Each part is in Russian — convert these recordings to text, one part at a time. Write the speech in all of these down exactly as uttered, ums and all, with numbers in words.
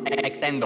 Extendo.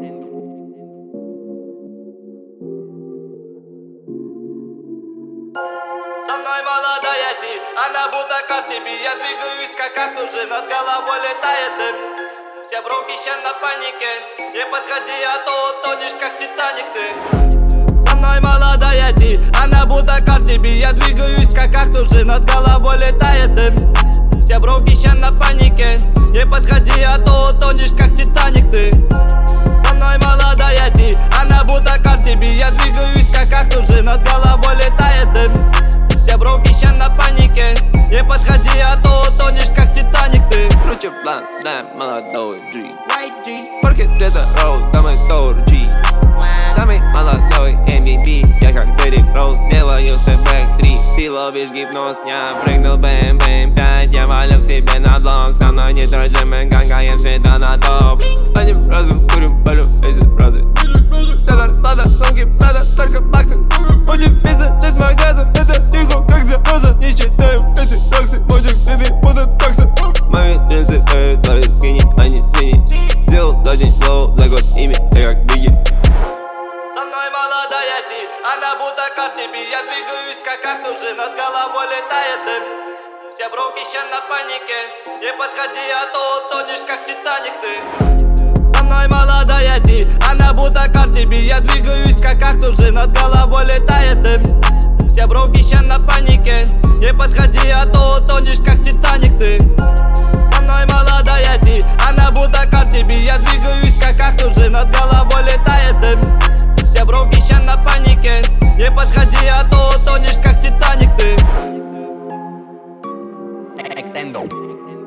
Со мной молодая Ти, она будто Cardi B. Я двигаюсь как кактус, же над головой летает дым. Все бронки ща на панике. Не подходи, а то утонешь, как Титаник ты. Со мной молодая Ти, она будто Cardi B. Я двигаюсь как кактус, же над головой летает дым. Все бронки ща на панике. Не подходи, а то утонешь, как Титаник ты. Со мной молодая Ти, она будто Cardi B. Я двигаюсь как кактус, же над головой летает дым. Все броуки ща на панике. Не подходи, а то утонешь, как Титаник ты. Круче план, да, молодой G. Porque это роуз, самый Тор G. Самый молодой эм ви пи. Я как Дерек Роуз, делаю степ-бэк три. Ты ловишь гипноз, я прыгнул бэм-бэм пять. Я валю к себе на блок. Со мной не дрожим, мы гангаем всегда на топ. Одним разом курим, палю эти фразы. Вся зарплата, сумки, надо только баксы. Будем писать шесть магазов, это тихо, как зараза. Не считаем эти таксы, мальчик, ты будут таксы. Мои джинсы, это скини, они сини. Сделал за день лоу, за год ими, я как Бигги. Со мной молодая Ти, она будто Cardi B. Я двигаюсь как кактус, же над головой летает дым. Все броуки ща на панике. Не подходи, а то утонешь, как Титаник ты. Со мной молодая Ти, она будто Cardi B. Я двигаюсь как кактус, же над головой летает дым. Все броуки ща на панике. Не подходи, а то утонешь, как Титаник ты. Со мной молодая Ти, она будто Cardi B. Я двигаюсь как кактус, же над головой летает дым. Все броуки ща на панике. Не подходи, а то утонешь, как Титаник ты. Extendo.